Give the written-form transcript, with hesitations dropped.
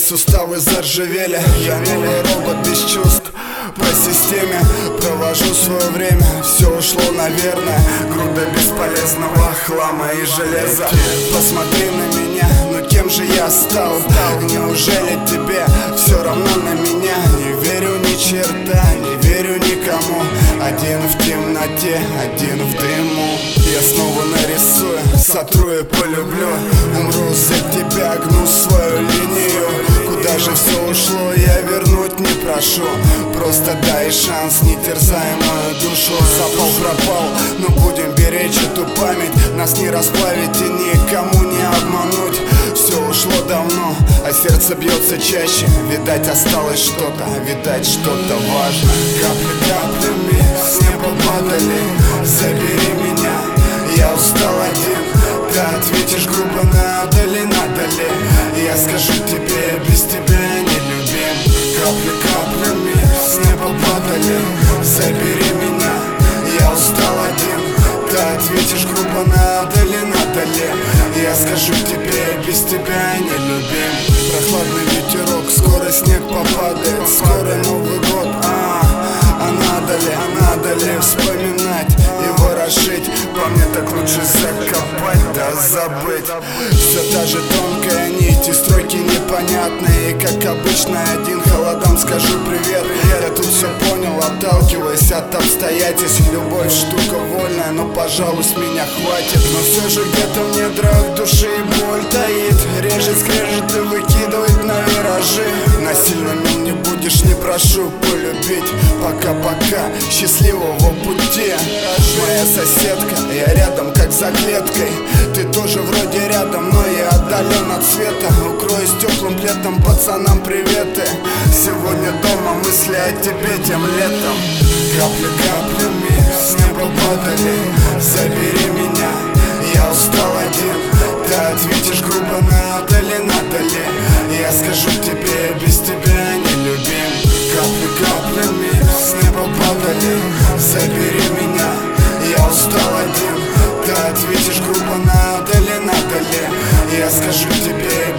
суставы заржавели. Я милый робот без чувств, по системе провожу свое время. Все ушло, наверное, груда бесполезного хлама и железа. Посмотри на меня, ну кем же я стал? Неужели тебе все равно на меня? Не верю ни черта, не верю никому. Один в темноте, один в дыму. Я снова нарисую, сотру и полюблю. Умру за тебя, гну свою линию. Куда же все ушло, я вернуть не прошу. Просто дай шанс, не терзай мою душу. Запал пропал, но будем беречь эту память. Нас не расплавить и никому не обмануть. Все ушло давно, а сердце бьется чаще. Видать осталось что-то, видать что-то важное. Капли каплями с неба падали. Забери меня, я устал один. Ты ответишь грубо, надо ли, надо ли. Я скажу тебе, без тебя не любим. Капли каплями с неба падали. Забери меня, я устал один. Ты ответишь грубо, надо ли, надо ли. Я скажу тебе, без тебя не любим. Прохладный ветерок, скоро снег попадает. Скоро Новый год, а надо ли вспоминать и ворошить? По мне так лучше закопать, да забыть. Все та же тонкая нить и строки непонятные. И как обычно один холодам скажу привет. Я тут все понял, отталкиваясь от обстоятельств. Любовь штука вольная, но пожалуй с меня хватит. Но все же где-то в недрах души боль таит. Режет, скрежет и выкидывает на виражи. Насильно мил не будешь, не прошу полюбить. Пока-пока, счастливого пути. Моя соседка, я рядом как за клеткой. Ты тоже вроде рядом, но я отдален от света. Укроюсь теплым пледом, пацанам приветы. Сегодня дома мысли о тебе тем летом. Капли каплями с неба падали. Забери меня, я устал один. Ты ответишь грубо, надо ли, надо ли. Я скажу тебе, без тебя не любим. Капли каплями с неба падали. Забери меня, я устал один. Ты ответишь грубо, надо ли, надо ли. Я скажу тебе,